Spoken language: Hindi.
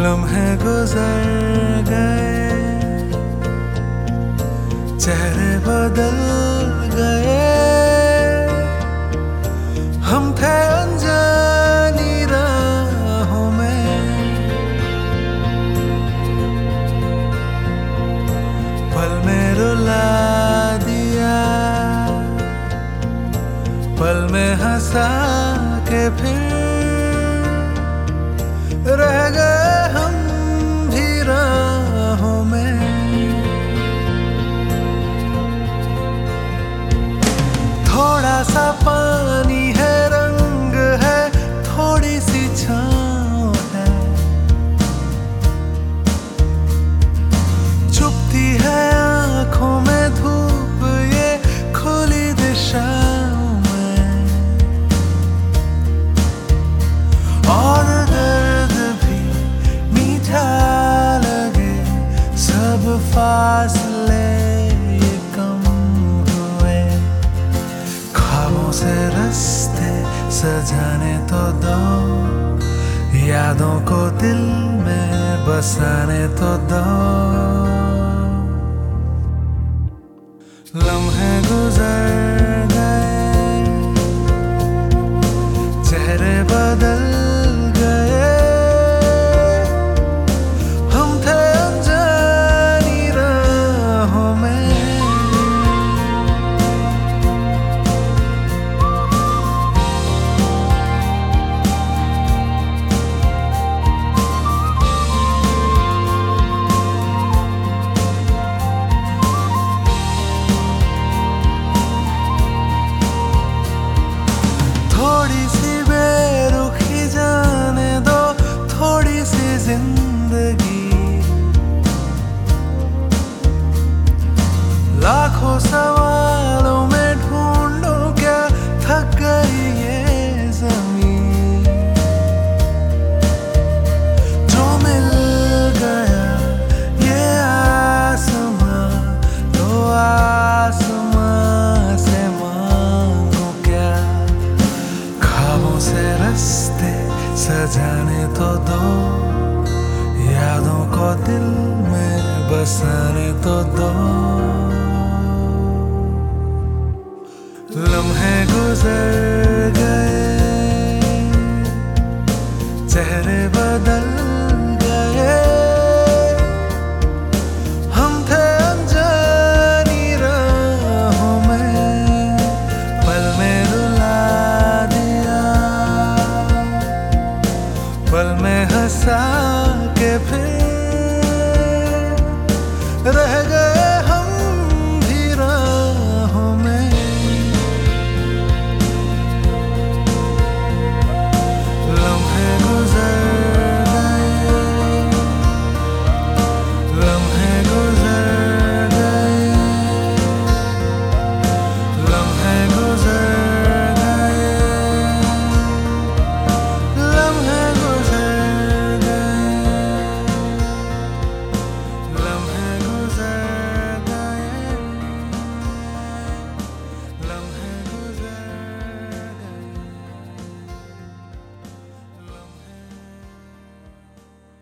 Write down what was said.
लम्हे गुजर गए, चेहरे बदल गए, हम थे अनजानी राहों में। पल में रुला दिया, पल में हंसा के फिर रह गए हम भी राहों में। थोड़ा सा पानी है, रंग है, थोड़ी सी छाँव है, छुपती है आँखों में धूप ये खुली दिशाओं में। और दर्द भी मीठा लगे, सब फासले ये कम हुए। ख्वाबों से रास्ते सजाने तो दो, यादों को दिल में बसाने तो दो। लम्हे गुजर गए, चेहरे बदल गए, हम थे अनजानी राहों में। थोड़ी सी बेरुखी जाने दो, थोड़ी सी जिंदगी। लाखों सवालों में ढूंढो क्या थक गई ये जमीन। जो मिल गया ये आसमां, तो आसमां से मांगो क्या। ख्वाबों से रास्ते सजाने तो दो, यादों को दिल में बसाने तो दो। लम्हे गुजर गए, चेहरे बदल गए, हम थे अनजानी राहों में। पल में रुला दिया, पल में हंसा के फिर रह गए